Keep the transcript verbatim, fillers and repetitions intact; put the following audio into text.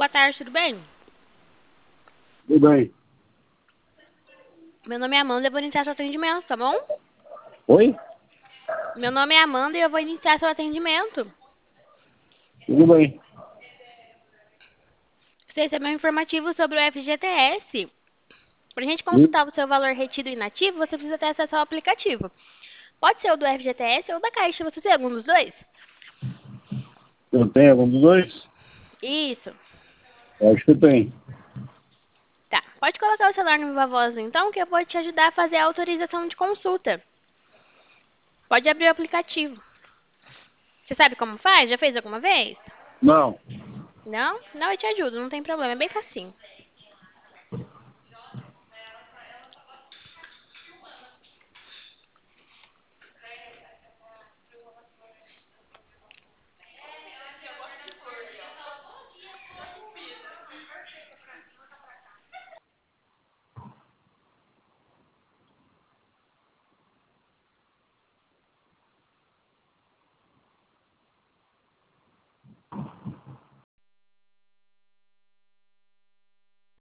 boa tarde, tudo bem? Tudo bem. Meu nome é Amanda e eu vou iniciar seu atendimento, tá bom? Oi? Meu nome é Amanda e eu vou iniciar seu atendimento. Tudo bem. Você recebeu um informativo sobre o F G T S. Para a gente Sim, consultar o seu valor retido e inativo, você precisa ter acesso ao aplicativo. Pode ser o do F G T S ou da Caixa, você tem algum dos dois? eu tenho algum dos dois? Isso. Eu acho que eu tenho. Tá. Pode colocar o celular no Viva Voz, então, que eu vou te ajudar a fazer a autorização de consulta. Pode abrir o aplicativo. Você sabe como faz? Já fez alguma vez? Não. Não? Não, eu te ajudo, não tem problema, é bem facinho.